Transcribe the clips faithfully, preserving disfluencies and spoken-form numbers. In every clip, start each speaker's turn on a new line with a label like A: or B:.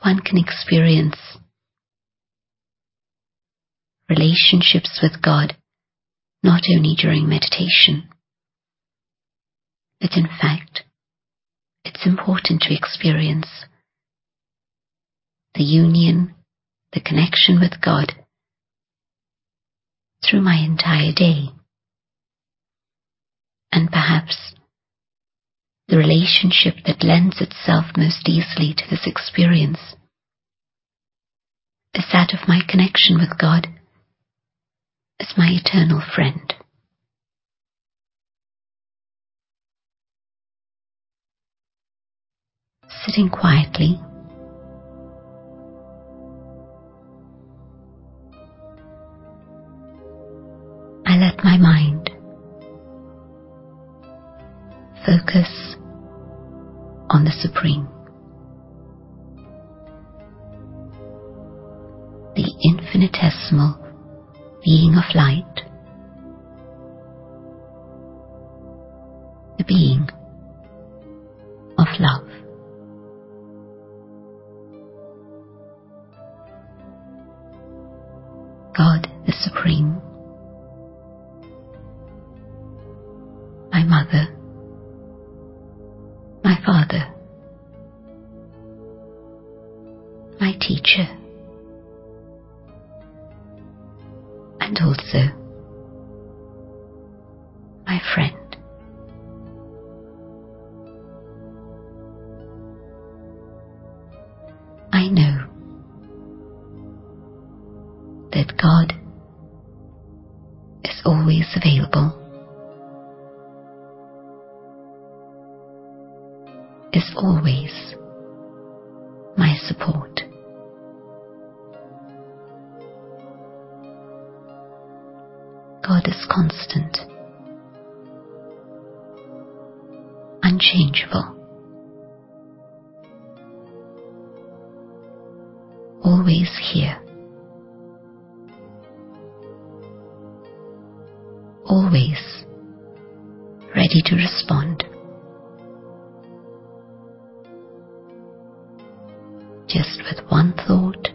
A: one can experience relationships with God not only during meditation, but in fact, it's important to experience the union, the connection with God through my entire day. And perhaps the relationship that lends itself most easily to this experience is that of my connection with God as my eternal friend. Sitting quietly, I let my mind focus on the Supreme, the infinitesimal being of light, the being of love. God the Supreme, my mother, my father, my teacher, and also my friend. I know that God is always available, is always my support. God is constant, unchangeable, always here, always ready to respond. Just with one thought,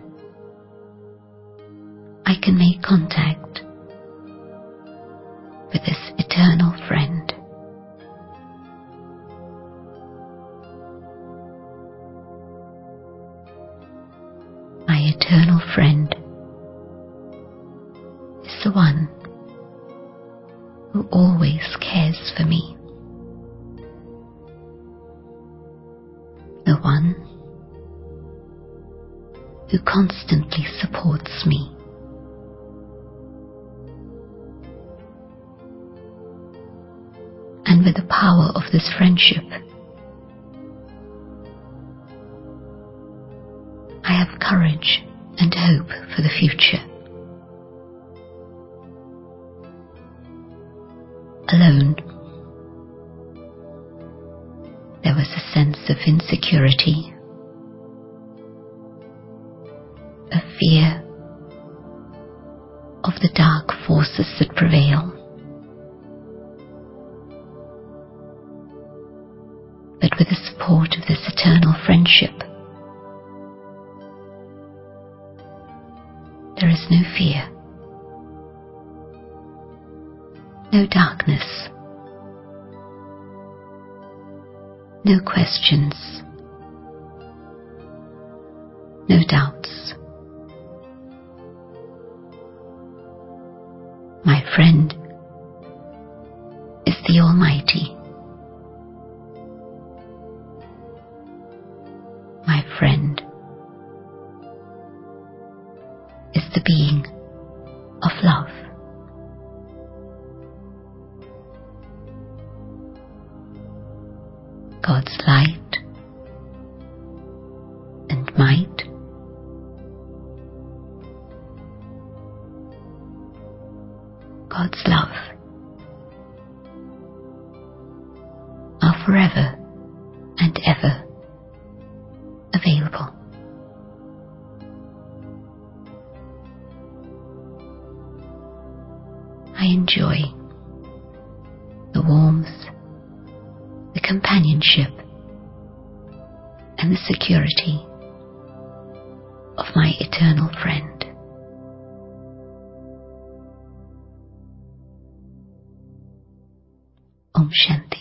A: I can make contact with this eternal friend. My eternal friend is the one who always cares for me, the one who constantly supports me. And with the power of this friendship, I have courage and hope for the future. Alone, there was a sense of insecurity, a fear of the dark forces that prevail. But with the support of this eternal friendship, there is no fear, no darkness, no questions, no doubts. My friend is the Almighty. My friend is the being of love. God's light and might, God's love are forever and ever available. I enjoy the warmth, the companionship, and the security of my eternal friend. Om Shanti.